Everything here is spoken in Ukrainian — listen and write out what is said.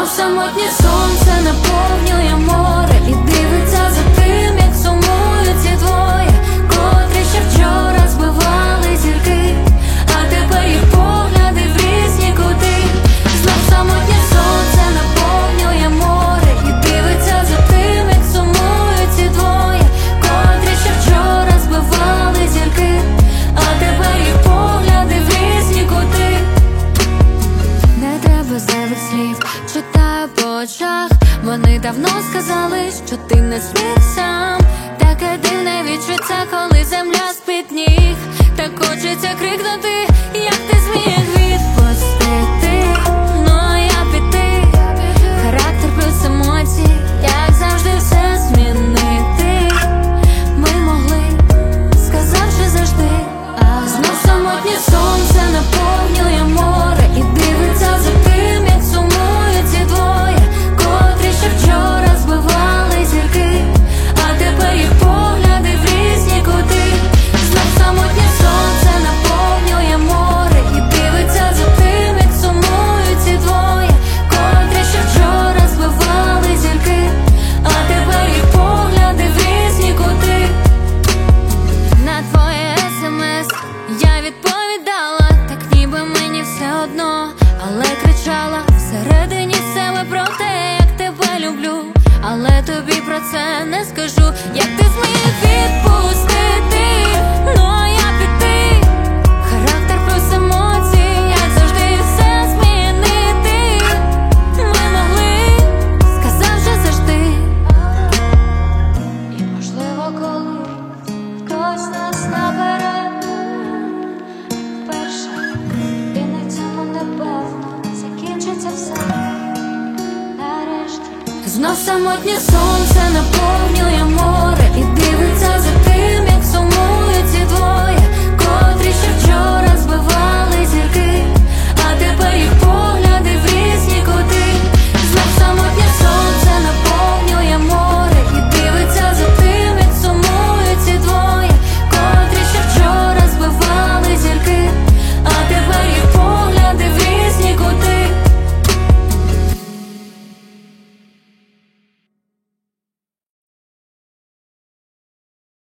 самотнє сонце наповнює море і дивиться за тим, як сумують ці двоє, котрі ще вчора збивали зірки, а тепер їх погляди в різні кути. Знов самотнє сонце наповнює море і дивиться за тим, як сумують ці двоє, котрі ще вчора збивали зірки, а тепер їх погляди в різні кути. Не треба зайвих слів, читаю по очах. Вони давно сказали, що ти не сміх сам. Таке дивне відчуття, коли земля з-під ніг. Так хочеться крикнути, як ти зміг відпустити. Ну а я піти, характер плюс емоції, як завжди все змінити. Ми могли, сказавши завжди. Знов самотнє сонце наповнює море і дивиться за тим, як сумують ці двоє, котрі ще вчора збивали зірки, а тепер їх погляди в різні кути. Знов самотнє сонце наповнює море і дивиться за тим, як сумують ці двоє, котрі ще вчора збивали зірки, а тепер їх погляди в різні кути. На твоє смс я відповідала, так ніби мені все одно, але кричала всередині себе про те, як тебе люблю. Але тобі про це не скажу, як ти зміг відпустити. Ну а я піти, характер плюс емоції, як завжди все змінити. Ми могли, сказавши завжди. І можливо, коли хтось нас набере вперше, і на цьому напевно закінчиться все нарешті. Знов самотнє сонце наповнює море і дивиться за тим, як сумують ці двоє, котрі ще вчора